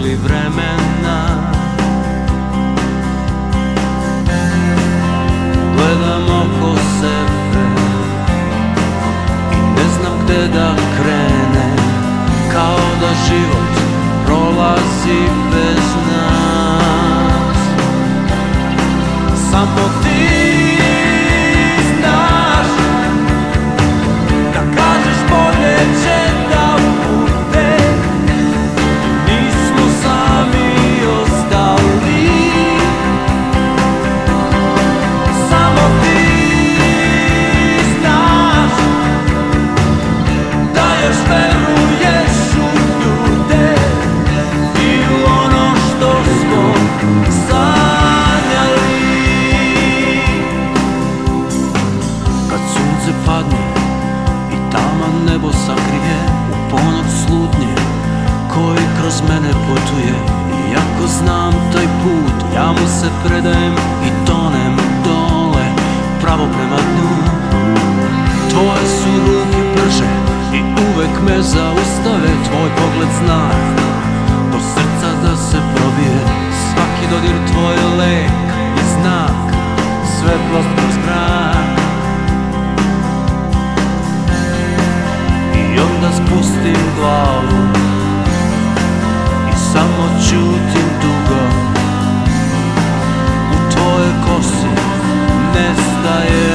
stigli vremena. Gledam oko sebe i ne znam gde da krenem, kao da život prolazi bez nas. Samo ti znaš da kažeš bolje će da bude, nismo sami ostali. Samo ti znaš da još veruješ u ljude i u ono što smo sanjali. Kad sunce padne i taman nebo sakrije, u ponoć slutnje koji kroz mene putuje, iako znam taj put, ja mu se predajem i tonem dole, pravo prema dnu. Tvoje su ruke brže i uvek me zaustave, tvoj pogled zna do srca da se probije. Svaki dodir tvoj lek i znak, svetlost kroz mrak. I onda spustim glavu i samo ćutim dugo. U tvoje kosi nestaje